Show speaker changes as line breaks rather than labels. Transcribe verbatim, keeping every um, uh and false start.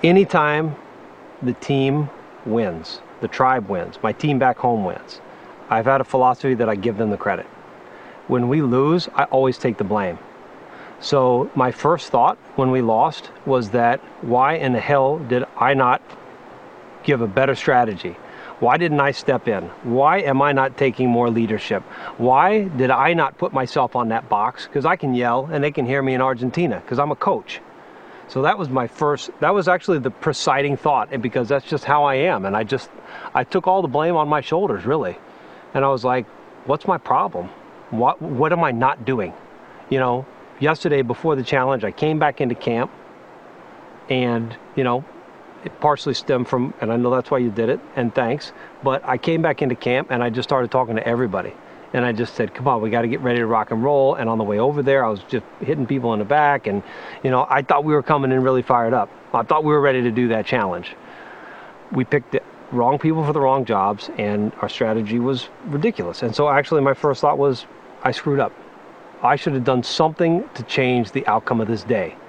anytime the team wins, the tribe wins, my team back home wins, I've had a philosophy that I give them the credit. When we lose, I always take the blame. So my first thought when we lost was that why in the hell did I not give a better strategy? Why didn't I step in? Why am I not taking more leadership? Why did I not put myself on that box? Because I can yell and they can hear me in Argentina because I'm a coach. So that was my first, that was actually the presiding thought, and because that's just how I am. And I just, I took all the blame on my shoulders, really. And I was like, what's my problem? What, what am I not doing? You know, yesterday before the challenge, I came back into camp and, you know, it partially stemmed from, and I know that's why you did it, and thanks, but I came back into camp and I just started talking to everybody. And I just said, come on, we got to get ready to rock and roll. And on the way over there, I was just hitting people in the back. And, you know, I thought we were coming in really fired up. I thought we were ready to do that challenge. We picked the wrong people for the wrong jobs, and our strategy was ridiculous. And so actually my first thought was, I screwed up. I should have done something to change the outcome of this day.